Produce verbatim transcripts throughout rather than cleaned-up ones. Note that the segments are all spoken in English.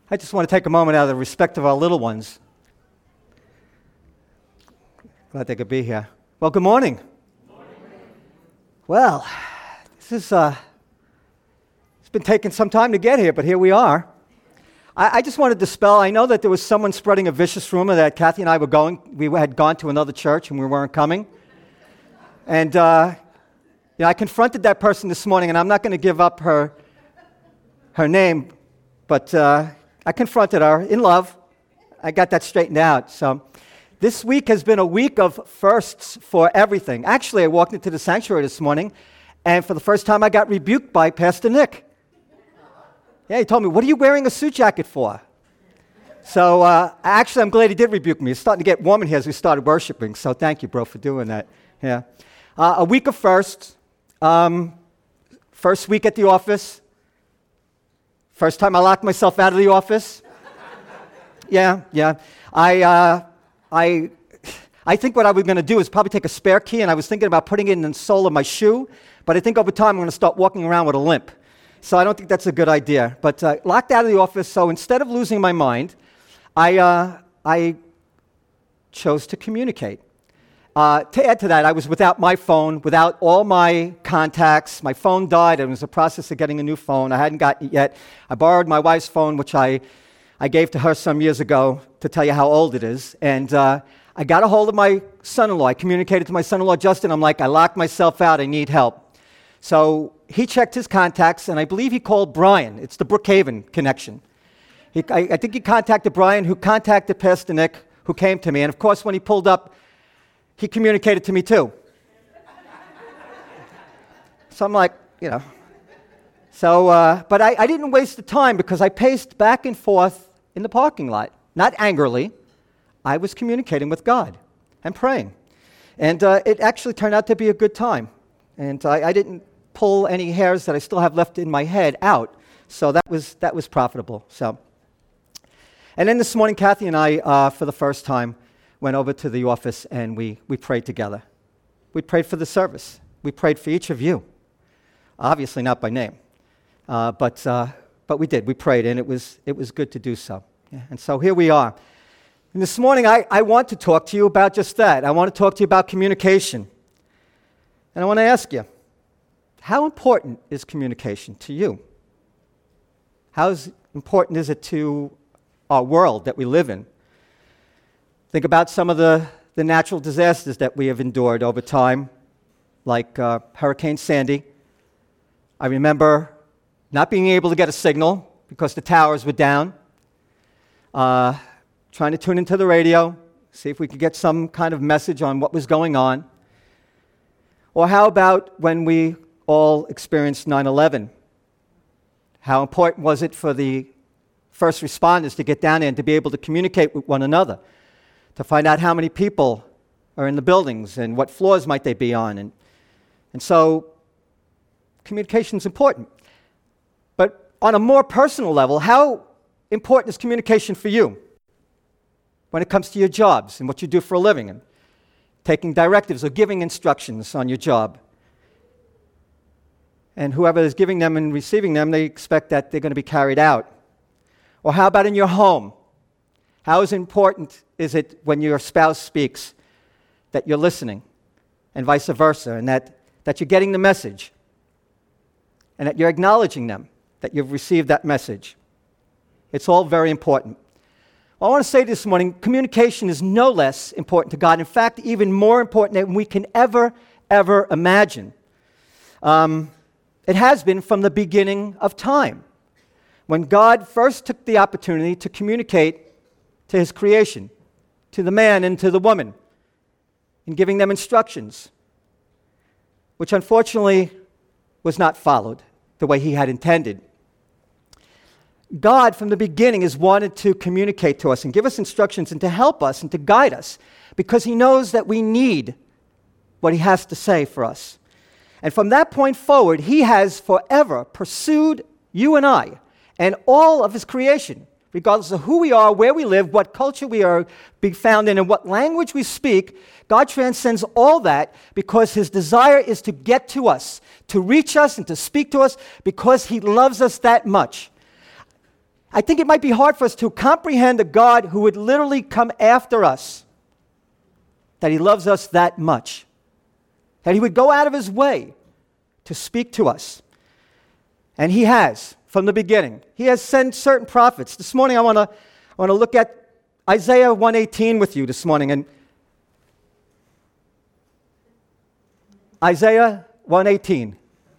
I just want to take a moment out of the respect of our little ones. Glad they could be here. Well, good morning. Good morning. Well, this is, uh, it's been taking some time to get here, but here we are. I, I just wanted to dispel, I know that there was someone spreading a vicious rumor that Kathy and I were going, we had gone to another church and we weren't coming. And, uh, you know, I confronted that person this morning, and I'm not going to give up her, her name, but, uh, I confronted her in love. I got that straightened out. So this week has been a week of firsts for everything. Actually, I walked into the sanctuary this morning, and for the first time I got rebuked by Pastor Nick. Yeah, he told me, "What are you wearing a suit jacket for?" So uh, actually, I'm glad he did rebuke me. It's starting to get warm in here as we started worshiping, so thank you, bro, for doing that. Yeah, uh, a week of firsts. Um, first week at the office. First time I locked myself out of the office. Yeah, yeah. I, uh, I, I think what I was going to do is probably take a spare key, and I was thinking about putting it in the sole of my shoe, but I think over time I'm going to start walking around with a limp. So I don't think that's a good idea. But uh, locked out of the office, so instead of losing my mind, I, uh, I chose to communicate. Uh, to add to that, I was without my phone, without all my contacts. My phone died. It was a process of getting a new phone. I hadn't gotten it yet. I borrowed my wife's phone, which I, I gave to her some years ago to tell you how old it is. And uh, I got a hold of my son-in-law. I communicated to my son-in-law, Justin. I'm like, I locked myself out. I need help. So he checked his contacts, and I believe he called Brian. It's the Brookhaven connection. He, I, I think he contacted Brian, who contacted Pastor Nick, who came to me. And, of course, when he pulled up, he communicated to me too. So I'm like, you know. So, uh, but I, I didn't waste the time because I paced back and forth in the parking lot. Not angrily. I was communicating with God and praying. And uh, it actually turned out to be a good time. And I, I didn't pull any hairs that I still have left in my head out. So that was, that was profitable. So, and then this morning, Kathy and I, uh, for the first time, went over to the office and we, we prayed together. We prayed for the service. We prayed for each of you. Obviously not by name, uh, but, uh, but we did. We prayed, and it was, it was good to do so. Yeah. And so here we are. And this morning I, I want to talk to you about just that. I want to talk to you about communication. And I want to ask you, how important is communication to you? How is, important is it to our world that we live in? Think about some of the, the natural disasters that we have endured over time, like uh, Hurricane Sandy. I remember not being able to get a signal because the towers were down, uh, trying to tune into the radio, see if we could get some kind of message on what was going on. Or how about when we all experienced nine eleven? How important was it for the first responders to get down there and to be able to communicate with one another? To find out how many people are in the buildings and what floors might they be on. And, and so communication is important. But on a more personal level, how important is communication for you when it comes to your jobs and what you do for a living and taking directives or giving instructions on your job? And whoever is giving them and receiving them, they expect that they're going to be carried out. Or how about in your home? How is important is it when your spouse speaks that you're listening, and vice versa, and that, that you're getting the message, and that you're acknowledging them, that you've received that message? It's all very important. Well, I want to say this morning, communication is no less important to God. In fact, even more important than we can ever, ever imagine. Um, it has been from the beginning of time, when God first took the opportunity to communicate to his creation, to the man and to the woman, in giving them instructions, which unfortunately was not followed the way he had intended. God, from the beginning, has wanted to communicate to us and give us instructions and to help us and to guide us because he knows that we need what he has to say for us. And from that point forward, he has forever pursued you and I and all of his creation, regardless of who we are, where we live, what culture we are being found in, and what language we speak. God transcends all that because his desire is to get to us, to reach us and to speak to us because he loves us that much. I think it might be hard for us to comprehend a God who would literally come after us, that he loves us that much, that he would go out of his way to speak to us. And he has, from the beginning. He has sent certain prophets. This morning I want to I want to look at Isaiah one eighteen with you this morning. And Isaiah one eighteen.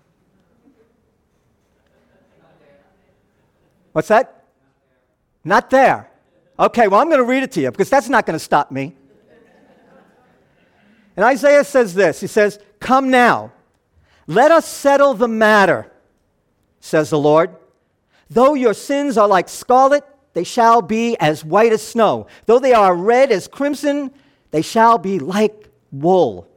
What's that? Not there. Okay, well, I'm going to read it to you because that's not going to stop me. And Isaiah says this. He says, "Come now, let us settle the matter, says the Lord. Though your sins are like scarlet, they shall be as white as snow. Though they are red as crimson, they shall be like wool."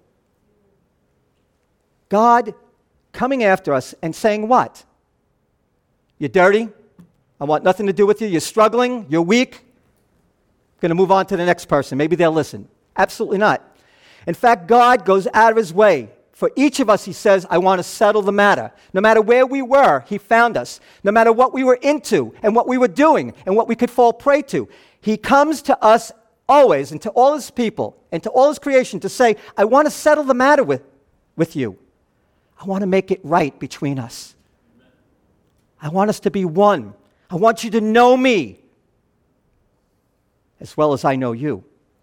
God coming after us and saying what? You're dirty. I want nothing to do with you. You're struggling. You're weak. Going to move on to the next person. Maybe they'll listen. Absolutely not. In fact, God goes out of his way. For each of us, he says, I want to settle the matter. No matter where we were, he found us. No matter what we were into and what we were doing and what we could fall prey to, he comes to us always and to all his people and to all his creation to say, I want to settle the matter with, with you. I want to make it right between us. I want us to be one. I want you to know me as well as I know you.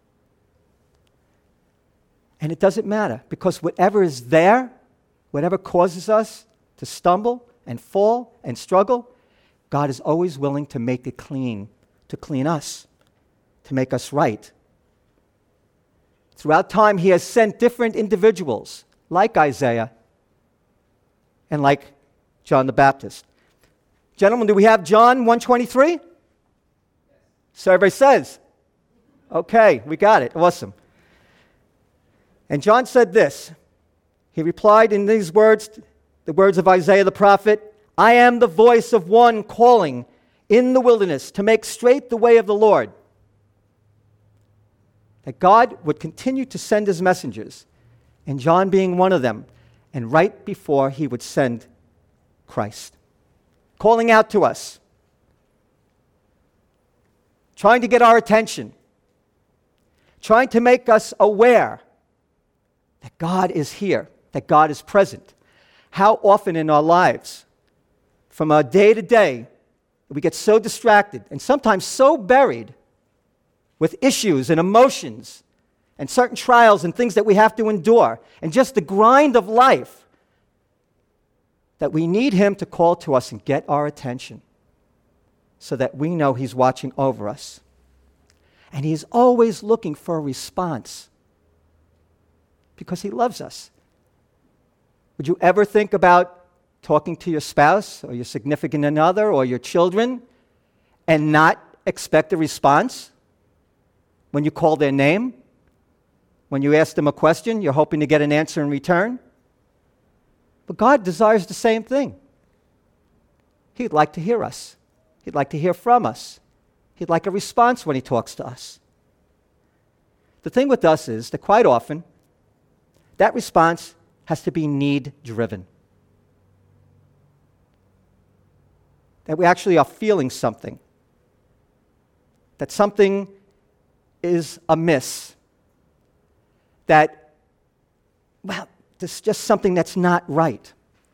And it doesn't matter, because whatever is there, whatever causes us to stumble and fall and struggle, God is always willing to make it clean, to clean us, to make us right. Throughout time, he has sent different individuals, like Isaiah and like John the Baptist. Gentlemen, do we have John one twenty-three? So everybody says. Okay, we got it. Awesome. And John said this. He replied in these words, the words of Isaiah the prophet, I am the voice of one calling in the wilderness to make straight the way of the Lord. That God would continue to send his messengers, and John being one of them, and right before he would send Christ, calling out to us, trying to get our attention, trying to make us aware that God is here, that God is present. How often in our lives, from our day to day, we get so distracted and sometimes so buried with issues and emotions and certain trials and things that we have to endure and just the grind of life that we need him to call to us and get our attention so that we know he's watching over us. And he's always looking for a response because he loves us. Would you ever think about talking to your spouse or your significant other or your children and not expect a response when you call their name? When you ask them a question, you're hoping to get an answer in return? But God desires the same thing. He'd like to hear us. He'd like to hear from us. He'd like a response when he talks to us. The thing with us is that quite often, that response has to be need-driven. That we actually are feeling something. That something is amiss. That, well, there's just something that's not right.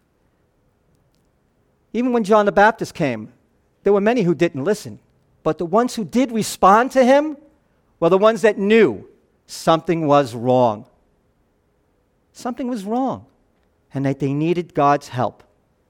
Even when John the Baptist came, there were many who didn't listen. But the ones who did respond to him were the ones that knew something was wrong. Something was wrong, and that they needed God's help.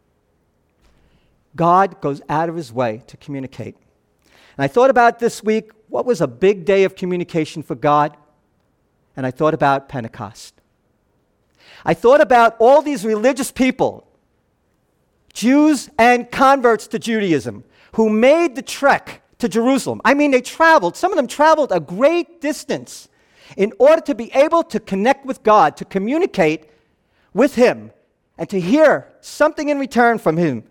God goes out of his way to communicate. And I thought about this week, what was a big day of communication for God? And I thought about Pentecost. I thought about all these religious people, Jews and converts to Judaism, who made the trek to Jerusalem. I mean, they traveled, some of them traveled a great distance in order to be able to connect with God, to communicate with him, and to hear something in return from him.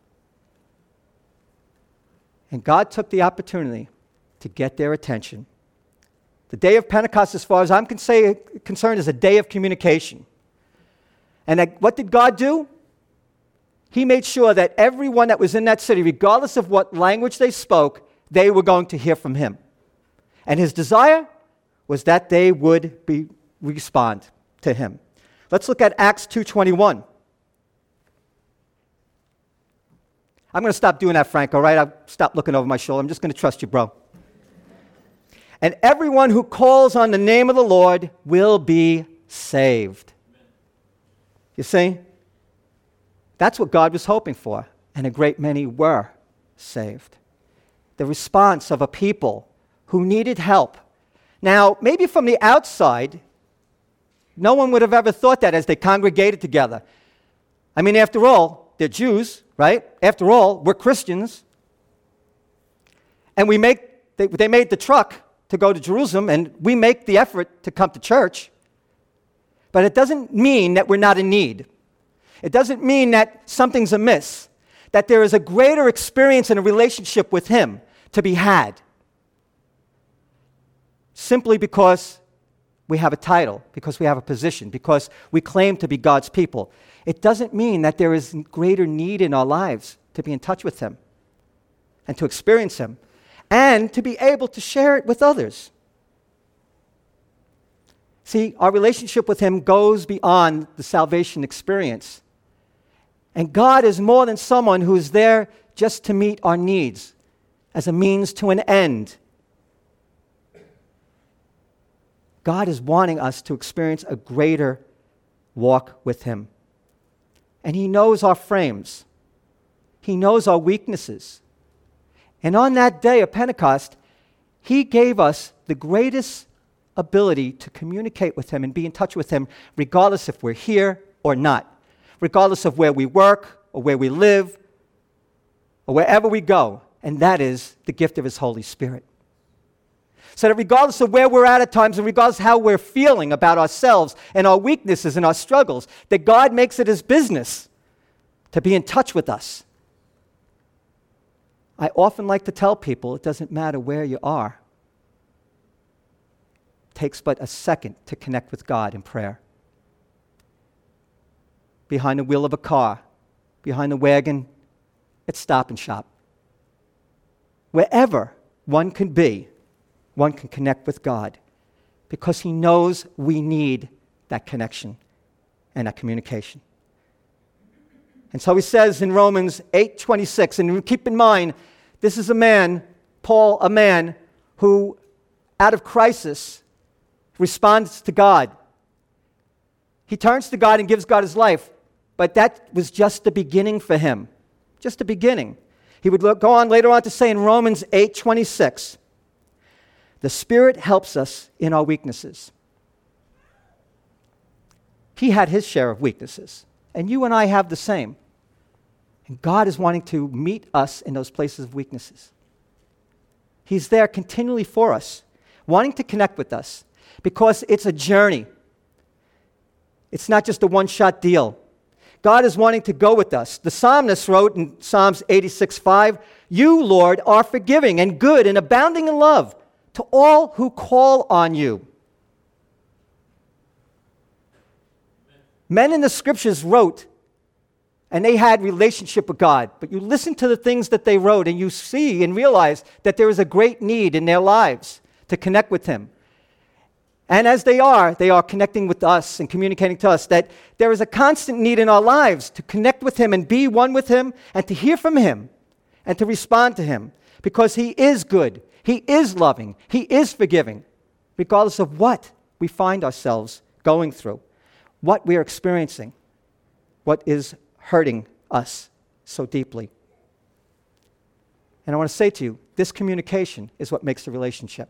And God took the opportunity to get their attention. The day of Pentecost, as far as I'm con- say, concerned, is a day of communication. And that, what did God do? he made sure that everyone that was in that city, regardless of what language they spoke, they were going to hear from him. And his desire was that they would be, respond to him. Let's look at Acts two twenty-one. I'm going to stop doing that, Frank, all right? I'll stop looking over my shoulder. I'm just going to trust you, bro. And everyone who calls on the name of the Lord will be saved. You see? That's what God was hoping for, and a great many were saved. The response of a people who needed help. Now, maybe from the outside, no one would have ever thought that as they congregated together. I mean, after all, they're Jews, right? After all, we're Christians. And we make, they, they made the truck to go to Jerusalem, and we make the effort to come to church. But it doesn't mean that we're not in need. It doesn't mean that something's amiss, that there is a greater experience in a relationship with Him to be had. Simply because we have a title, because we have a position, because we claim to be God's people. It doesn't mean that there is greater need in our lives to be in touch with Him and to experience Him and to be able to share it with others. See, our relationship with Him goes beyond the salvation experience. And God is more than someone who is there just to meet our needs as a means to an end. God is wanting us to experience a greater walk with Him. And He knows our frames. He knows our weaknesses. And on that day of Pentecost, He gave us the greatest ability to communicate with Him and be in touch with Him, regardless if we're here or not, regardless of where we work or where we live or wherever we go. And that is the gift of His Holy Spirit. So that regardless of where we're at at times and regardless of how we're feeling about ourselves and our weaknesses and our struggles, that God makes it His business to be in touch with us. I often like to tell people it doesn't matter where you are. It takes but a second to connect with God in prayer. Behind the wheel of a car, behind the wagon at Stop and Shop. Wherever one can be, one can connect with God because He knows we need that connection and that communication. And so He says in Romans eight twenty-six, and keep in mind, this is a man, Paul, a man who, out of crisis, responds to God. He turns to God and gives God his life, but that was just the beginning for him, just the beginning. He would go on later on to say in Romans eight twenty-six, the Spirit helps us in our weaknesses. He had his share of weaknesses, and you and I have the same. And God is wanting to meet us in those places of weaknesses. He's there continually for us, wanting to connect with us, because it's a journey. It's not just a one-shot deal. God is wanting to go with us. The psalmist wrote in Psalms eighty-six five, "You, Lord, are forgiving and good and abounding in love to all who call on you." Men in the scriptures wrote, and they had relationship with God. But you listen to the things that they wrote, and you see and realize that there is a great need in their lives to connect with Him. And as they are, they are connecting with us and communicating to us that there is a constant need in our lives to connect with Him and be one with Him and to hear from Him and to respond to Him, because He is good, He is loving, He is forgiving, regardless of what we find ourselves going through, what we are experiencing, what is hurting us so deeply. And I want to say to you, this communication is what makes the relationship.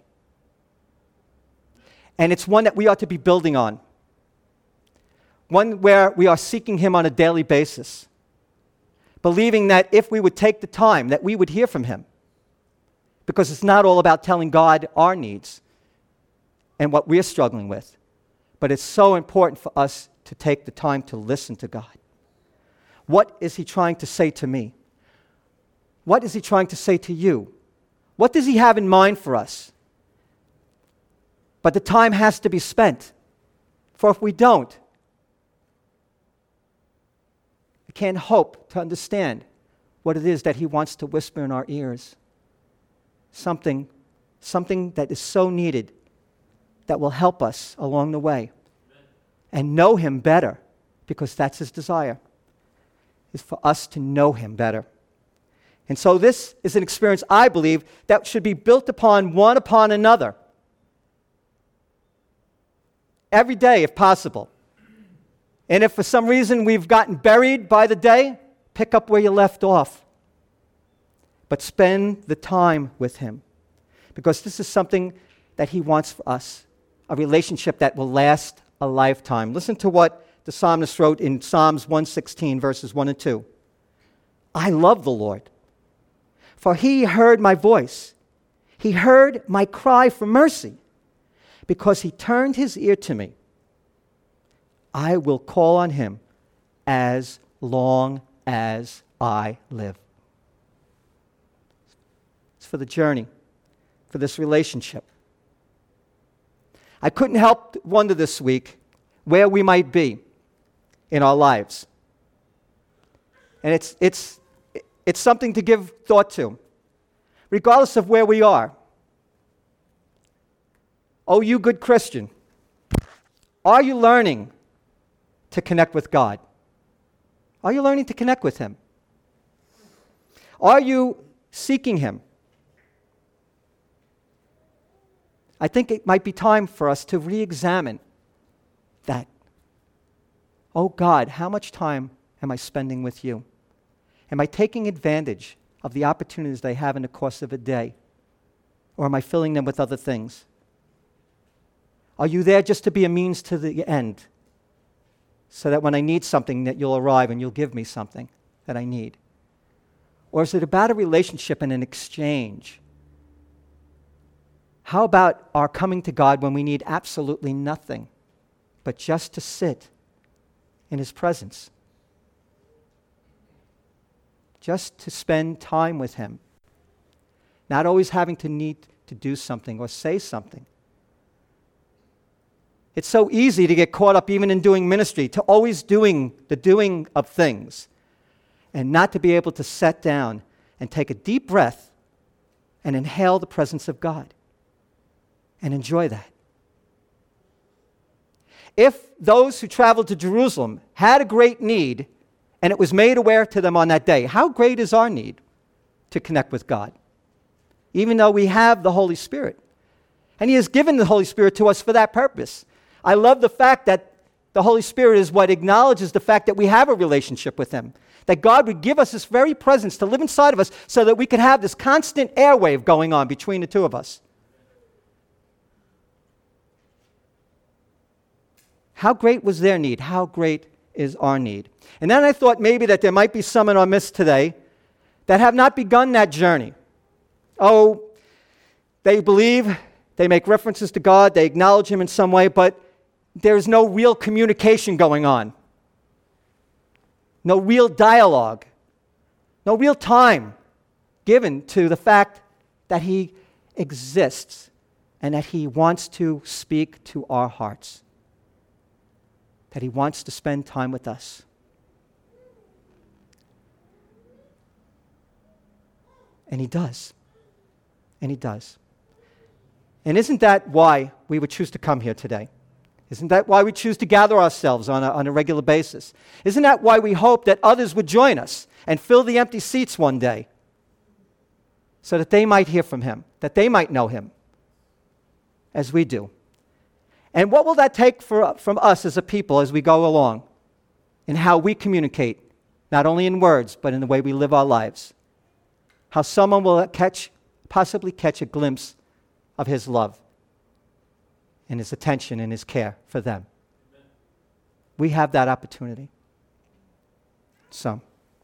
And it's one that we ought to be building on. One where we are seeking Him on a daily basis, believing that if we would take the time, that we would hear from Him. Because it's not all about telling God our needs and what we're struggling with, but it's so important for us to take the time to listen to God. What is He trying to say to me? What is He trying to say to you? What does He have in mind for us? But the time has to be spent. For if we don't, can't hope to understand what it is that he wants to whisper in our ears. Something, something that is so needed that will help us along the way and know him better, because that's his desire, is for us to know him better. And so this is an experience, I believe, that should be built upon one upon another. Every day, if possible. And if for some reason we've gotten buried by the day, pick up where you left off. But spend the time with him. Because this is something that he wants for us. A relationship that will last a lifetime. Listen to what the psalmist wrote in Psalms one sixteen, verses one and two. I love the Lord, for he heard my voice. He heard my cry for mercy, because he turned his ear to me. I will call on him as long as I live. It's for the journey, for this relationship. I couldn't help wonder this week where we might be in our lives. And it's, it's, it's something to give thought to, regardless of where we are. Oh, you good Christian, are you learning to connect with God? Are you learning to connect with him? Are you seeking him? I think it might be time for us to re-examine that. Oh God, how much time am I spending with you? Am I taking advantage of the opportunities they have in the course of a day? Or am I filling them with other things? Are you there just to be a means to the end, so that when I need something that you'll arrive and you'll give me something that I need? Or is it about a relationship and an exchange? How about our coming to God when we need absolutely nothing but just to sit in his presence? Just to spend time with him. Not always having to need to do something or say something. It's so easy to get caught up even in doing ministry, to always doing the doing of things, and not to be able to sit down and take a deep breath and inhale the presence of God and enjoy that. If those who traveled to Jerusalem had a great need and it was made aware to them on that day, how great is our need to connect with God? Even though we have the Holy Spirit. And he has given the Holy Spirit to us for that purpose. I love the fact that the Holy Spirit is what acknowledges the fact that we have a relationship with him. That God would give us this very presence to live inside of us so that we could have this constant airwave going on between the two of us. How great was their need? How great is our need? And then I thought maybe that there might be some in our midst today that have not begun that journey. Oh, they believe, they make references to God, they acknowledge him in some way, but there's no real communication going on. No real dialogue. No real time given to the fact that he exists and that he wants to speak to our hearts. That he wants to spend time with us. And he does. And he does. And isn't that why we would choose to come here today? Isn't that why we choose to gather ourselves on a, on a regular basis? Isn't that why we hope that others would join us and fill the empty seats one day so that they might hear from him, that they might know him as we do? And what will that take for, from us as a people as we go along in how we communicate, not only in words, but in the way we live our lives? How someone will catch, possibly catch a glimpse of his love and his attention and his care for them. Amen. We have that opportunity. So,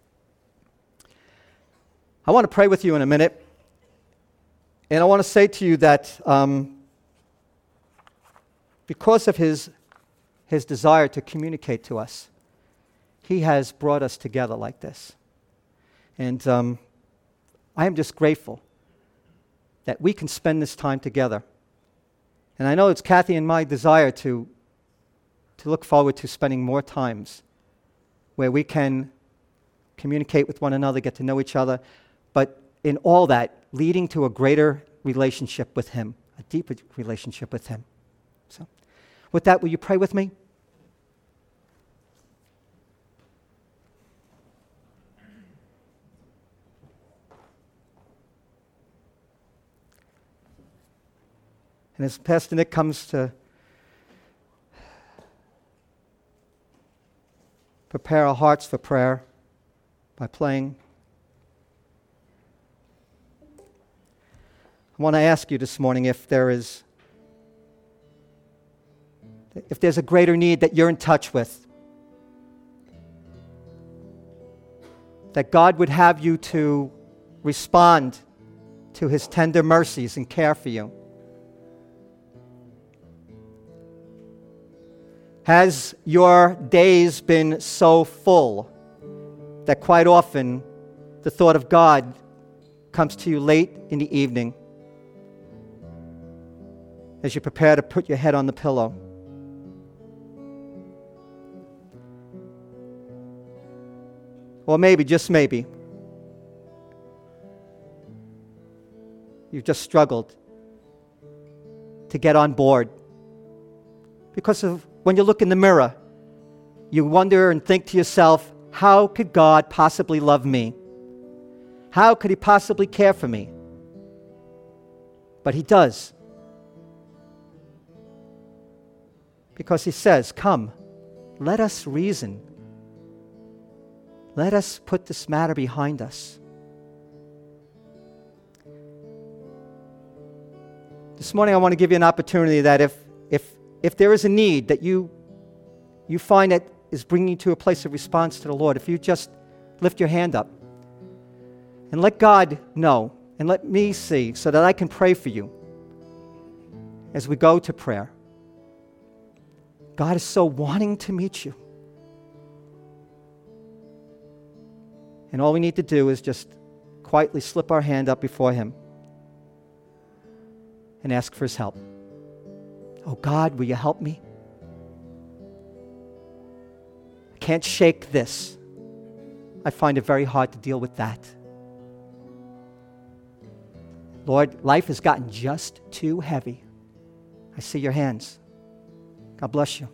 I want to pray with you in a minute. And I want to say to you that um, because of his, his desire to communicate to us, he has brought us together like this. And um, I am just grateful that we can spend this time together. And I know it's Kathy and my desire to, to look forward to spending more times where we can communicate with one another, get to know each other, but in all that, leading to a greater relationship with Him, a deeper relationship with Him. So, with that, will you pray with me? And as Pastor Nick comes to prepare our hearts for prayer by playing, I want to ask you this morning if there is, if there's a greater need that you're in touch with, that God would have you to respond to His tender mercies and care for you. Has your days been so full that quite often the thought of God comes to you late in the evening as you prepare to put your head on the pillow? Or maybe, just maybe, you've just struggled to get on board because of when you look in the mirror, you wonder and think to yourself, how could God possibly love me? How could He possibly care for me? But He does. Because He says, come, let us reason. Let us put this matter behind us. This morning I want to give you an opportunity that if if If there is a need that you, you find that is bringing you to a place of response to the Lord, if you just lift your hand up and let God know and let me see so that I can pray for you as we go to prayer. God is so wanting to meet you. And all we need to do is just quietly slip our hand up before Him and ask for His help. Oh God, will you help me? I can't shake this. I find it very hard to deal with that. Lord, life has gotten just too heavy. I see your hands. God bless you.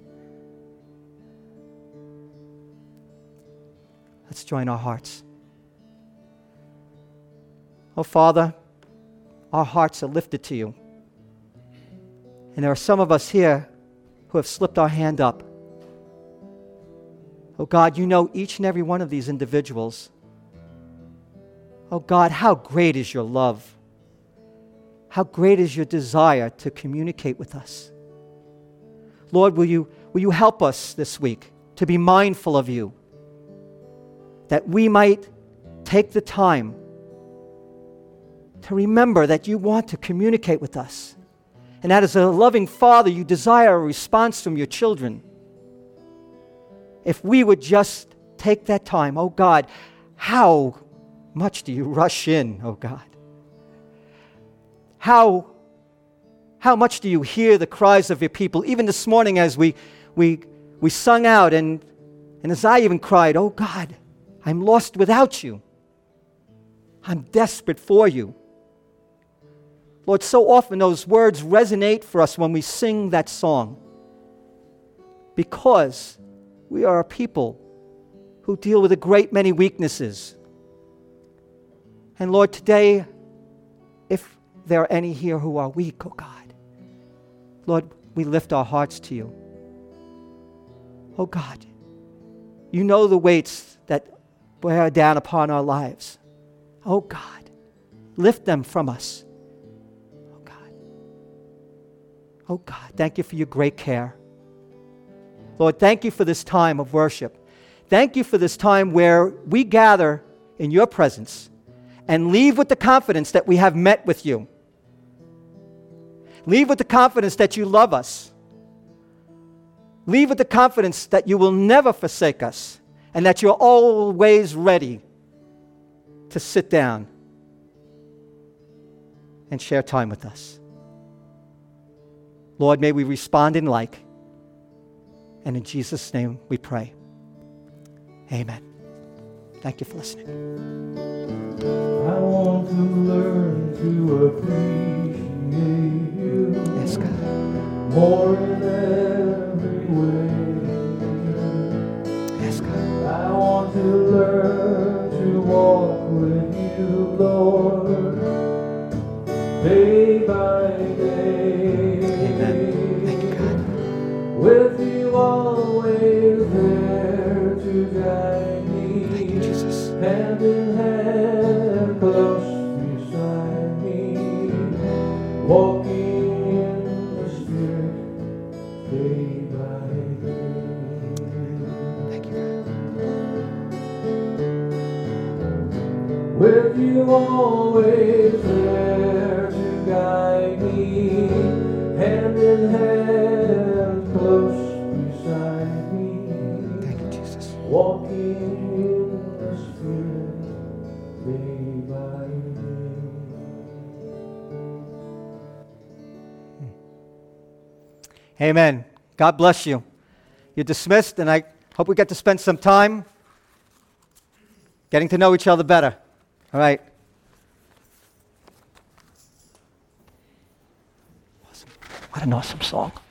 Let's join our hearts. Oh Father, our hearts are lifted to you. And there are some of us here who have slipped our hand up. Oh God, you know each and every one of these individuals. Oh God, how great is your love. How great is your desire to communicate with us. Lord, will you, will you help us this week to be mindful of you, that we might take the time to remember that you want to communicate with us. And that as a loving Father, you desire a response from your children. If we would just take that time, oh God, how much do you rush in, oh God? How, how much do you hear the cries of your people? Even this morning as we, we, we sung out and, and as I even cried, oh God, I'm lost without you. I'm desperate for you. Lord, so often those words resonate for us when we sing that song because we are a people who deal with a great many weaknesses. And Lord, today, if there are any here who are weak, oh God, Lord, we lift our hearts to you. Oh God, you know the weights that bear down upon our lives. Oh God, lift them from us. Oh God, thank you for your great care. Lord, thank you for this time of worship. Thank you for this time where we gather in your presence and leave with the confidence that we have met with you. Leave with the confidence that you love us. Leave with the confidence that you will never forsake us and that you're always ready to sit down and share time with us. Lord, may we respond in like. And in Jesus' name we pray. Amen. Thank you for listening. I want to learn to appreciate you. Yes, God. More in every way. Yes, God. I want to learn to walk with you, Lord, day by day. Amen. Thank you, God. With you always there to guide me. Thank you, Jesus. Hand in hand, close beside me, walking in the Spirit, day by day. Thank you, God. With you always there to guide me, hand in hand, close beside me, Thank you, Jesus. walking in the Spirit, day by day. Amen. God bless you. You're dismissed, and I hope we get to spend some time getting to know each other better. All right. Awesome. What an awesome song.